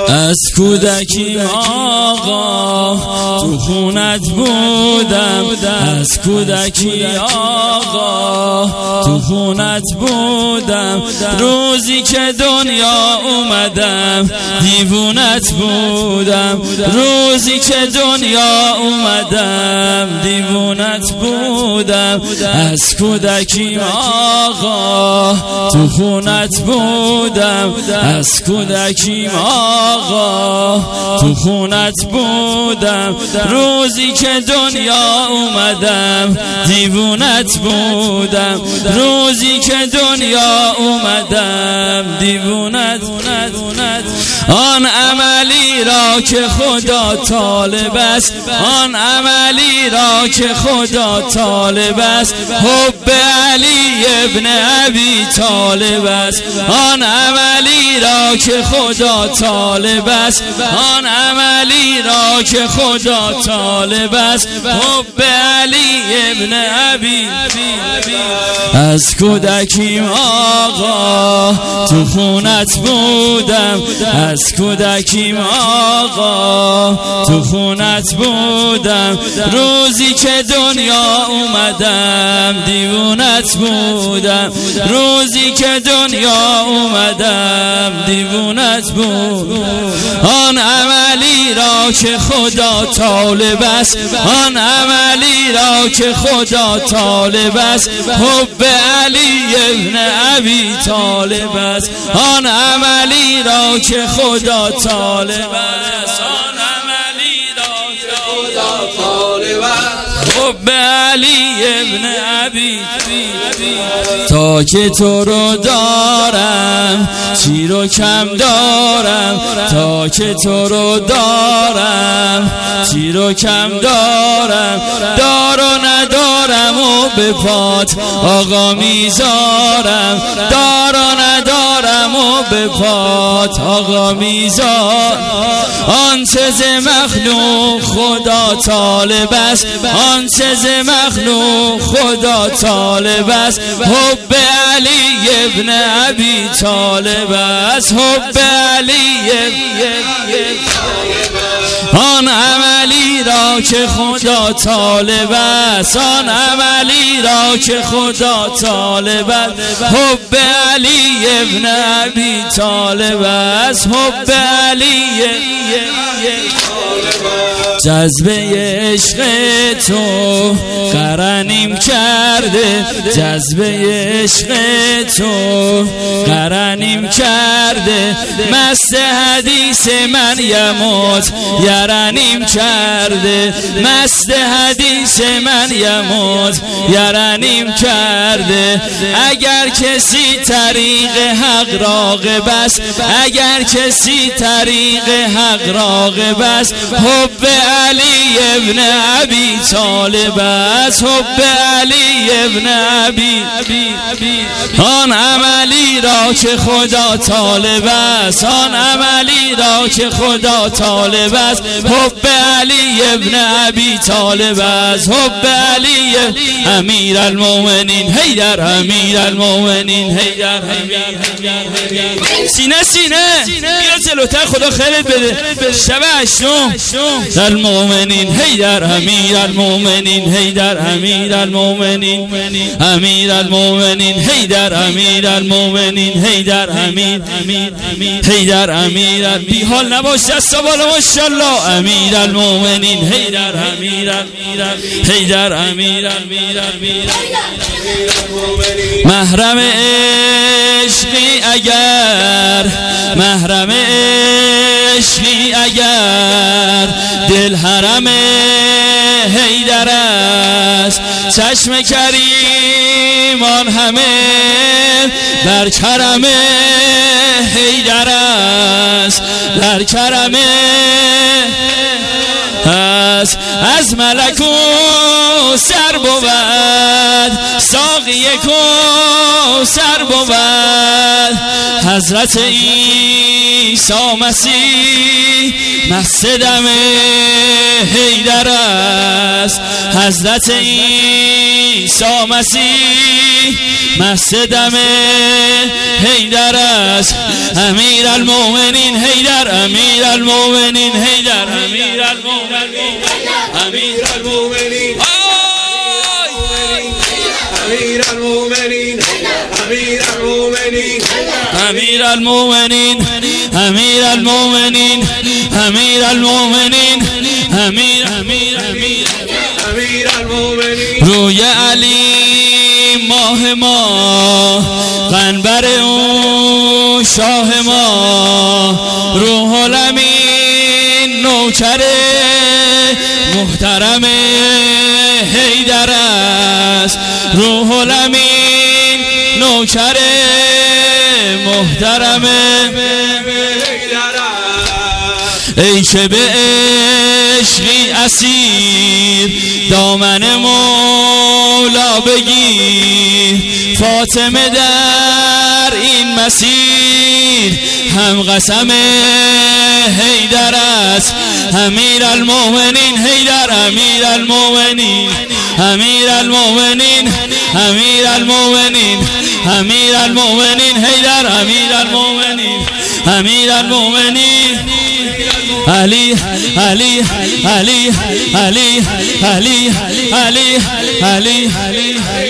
از کودکی آقا تو خونت بودم، از کودکی آقا تو خونت بودم، روزی که دنیا اومدم دیوونت بودم، روزی که دنیا اومدم دیوونت بودم. از کودکی آقا تو خونت بودم، از کودکی آقا تو خونت بودم، روزی که دنیا اومدم دیوونت بودم، روزی که دنیا اومدم دیوونت. آن عملی را که خدا طالب است، آن عملی را که خدا طالب است، حب علی ابن ابی طالب است. آن عملی را که خدا طالب است، آن عملی را که خدا طالب است، حب علی ابن ابی. از کودکی آقا تو خونت بودم، از کودکی آقا تو خونت بودم، روزی که دنیا اومدم دیوونت بودم، روزی که دنیا اومدم دیوونت بود. آن عملی را که خدا طالب است، آن عملی را که خدا طالب است، حب علی ابن ابی طالب است. آن عملی را که خدا طالب است، آن عملی را که خدا طالب است، حب علی ابن ابی. تا که تو رو دارم چی رو کم دارم، تا که تو رو دارم چی رو کم دارم، دار و ندارم و به پات آقا میذارم، دار و ندارم و به پات آقا میذارم. آنچه ز مخلوق خدا طالب است، آنچه ز مخلوق خدا طالب است، حب علی ابن ابی طالب است، حب علی ابن. آن عملی را که خدا طالب است، آن عملی را که خدا طالب است، حب علی ابن ابی طالب است، حب علی. جذبه عشق تو قرنیم کرده، جذبه عشق تو قرنیم کرده، مست حدیث من یموت یرنیم کرده، مست حدیث من یموت یرنیم کرده. اگر کسی طریق حق راغب است، اگر کسی طریق حق راغب است، حب علی ابن ابی طالب است، حب علی ابن ابی. آن عملی را که خدا طالب است، آن عملی را که خدا طالب است، حب علی ابن ابی طالب است، حب علی امیر المؤمنین حیدر، امیر المؤمنین حیدر. سینه سینه بیا جلوتر، خدا خیرت بده. شب هشتم المؤمنین حیدر، امیر المؤمنین حیدر، امیر المؤمنین، امیر المؤمنین حیدر، امیر المؤمنین حیدر، امیر حیدر، امیر. بی حال نباش، دستا بالا ماشاءالله. امیر المؤمنین حیدر، امیر حیدر، امیر. محرم عشقی اگر، محرم عشقی اگر، دل حرم حیدر است، چشم کریمان همه در کرم حیدر است، در کرم است. از ملک و سر بود، ساقی کو سر بود، حضرت عیسی مسیح مست دم حیدر است، حضرت عیسی عیسی مسیح مسجدم حیدر است امیر المؤمنین حیدر امیر المؤمنین حیدر امیر المؤمنین امیر المؤمنین امیر المؤمنین امیر المؤمنین امیر المؤمنین امیر المؤمنین امیر المؤمنین امیر امیر امیر امیر المؤمنین روی علی ماه ما قنبر اون شاه ما روح الامین نوکر محترم حیدر است روح الامین نوکر محترم ای که به عشقی اسیر دامن مولا بگیر فاطمه در این مسیر هم قسم حیدر است امیر المؤمنین حیدر امیر المؤمنین امیر المؤمنین امیر المؤمنین امیر المؤمنین حیدر امیر المؤمنین امیر المؤمنین علی علی علی علی علی علی علی علی